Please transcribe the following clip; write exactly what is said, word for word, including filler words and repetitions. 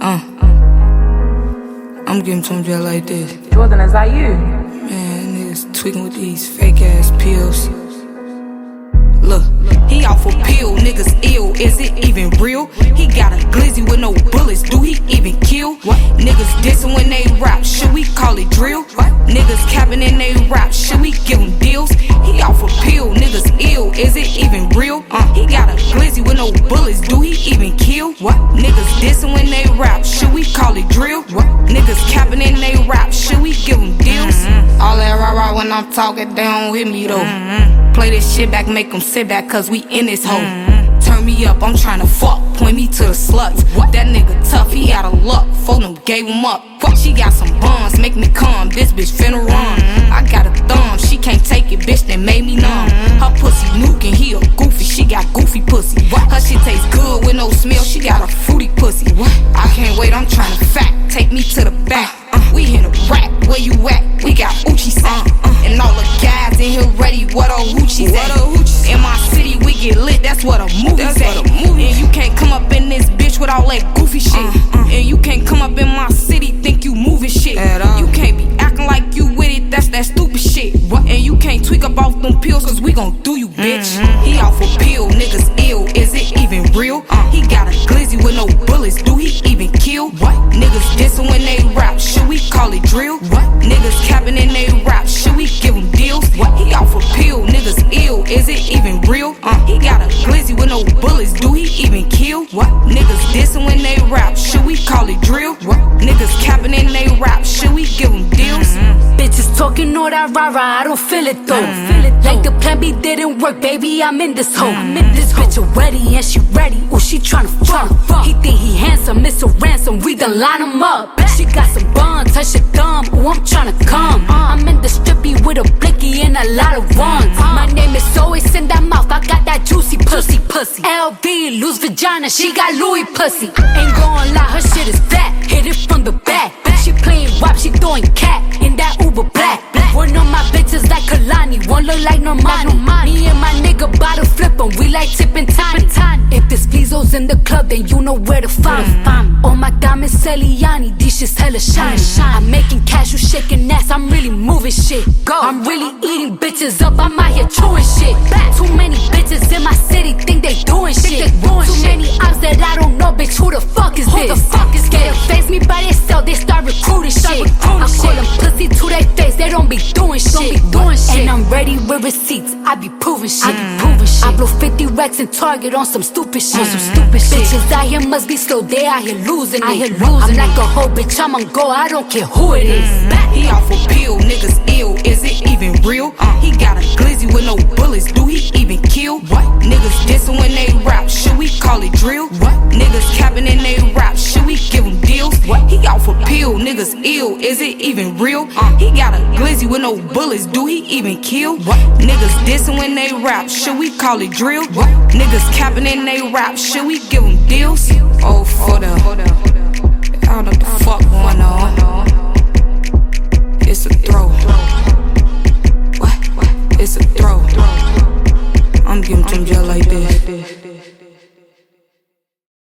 Uh, I'm giving to him just like this. Jordan, is that you? Man, niggas tweaking with these fake ass pills. Look, he off a pill, niggas ill, is it even real? He got a glizzy with no bullets, do he even kill? What? Niggas dissing when they rap, should we call it drill? What? Niggas capping in they rap, should we give him deals? He off a pill, niggas ill, is it even real? Uh, he got a glizzy with no bullets, do he even kill? What? Niggas dissing when they rap, should we call it drill? What? Niggas capping in they rap, should we give him deals? Mm-hmm. All that rah rah when I'm talking, they don't hit me though. Mm-hmm. Play this shit back, make them sit back, cause we in this hole. Mm-hmm. Turn me up, I'm tryna fuck, point me to the sluts. What? That nigga tough, he out of luck, phone him, gave him up. Fuck, she got some buns, make me calm, this bitch finna run. Mm-hmm. I got a thumb, she can't take it, bitch, that made me numb. Mm-hmm. Her pussy nukin', he a goofy, she got goofy pussy. What? Her shit tastes good with no smell, she got a fruity pussy. What? I can't wait, I'm tryna fact, take me to the back. Uh, uh, we in a rap, where you at? We got Uchi sack. Uh, uh, and all the guys in here ready, what a hoochie's at? In my city, we get lit, that's what a movie's at. Movie. And you can't come up in this bitch with all that goofy shit. Uh, uh, and you can't come up in my city, think you moving shit. You can't be acting like you with it, that's that stupid shit. What? And you can't tweak up off them pills, cause we gon' do you, bitch. Mm-hmm. He off a pill, niggas ill, is it even real? Uh, he got a glizzy with no bullets, do he even kill? What? Niggas dissing when they rap, should we call it drill? What? Niggas capping in they rap, should we give them deals? What? He off a pill, niggas ill, is it even real? Uh, he got a glizzy with no bullets, do he even kill? What? Niggas dissing when they rap, should we call it drill? What? Niggas capping in they rap, should we give them deals? Mm-hmm. Bitches talking all that rah-rah, I don't feel it though. Mm-hmm. Feel it like the plan B didn't work, baby, I'm in this hole. I'm in this bitch already and she ready, ooh, she tryna fuck. He think he handsome, Mister Ransom, we done line him up. She got some buns, touch your thumb, ooh, I'm tryna come. I'm in the strippy with a blicky and a lot of ones. My name is always in that mouth, I got that juicy pussy. pussy. L V, loose vagina, she got Louis pussy. Ain't gon' lie, her shit is fat, hit it from the back. She playing rap, she throwing cat in that Uber black. One of my bitches like Kalani, one look like Normani. Me and my nigga bottle flippin', we like tippin' tiny. If this Flizzo's in the club, then you know where to find me. All my diamonds Celiani, these shit's hella shiny. I'm making cash, you shaking ass, I'm really moving shit. I'm really eating bitches up, I'm out here chewing shit. Too many bitches in my city think they doing shit. Too many ops that I don't know, bitch, who the fuck is this? Scared to face me by themselves, they start recruiting shit. I call them pussy to their face, they don't be doing shit. And I'm ready with receipts, I be proving shit. I blow fifty racks and Target on some stupid shit. Bitches out here must be slow, they out here losing it. I'm like a whole bitch, I'm on go, I don't care who it is. He off a pill, niggas ill, is it even real? Uh, he got a glizzy with no bullets, do he even kill? What? Niggas dissing when they rap, should we call it drill? What? Niggas capping in they rap, should we give them deals? What? He off a pill, niggas ill, is it even real? Uh, he got a glizzy with no bullets, do he even kill? What? Niggas dissing when they rap, should we call it drill? What? Niggas capping in they rap, should we give them deals? Oh, for the, I don't know what the fuck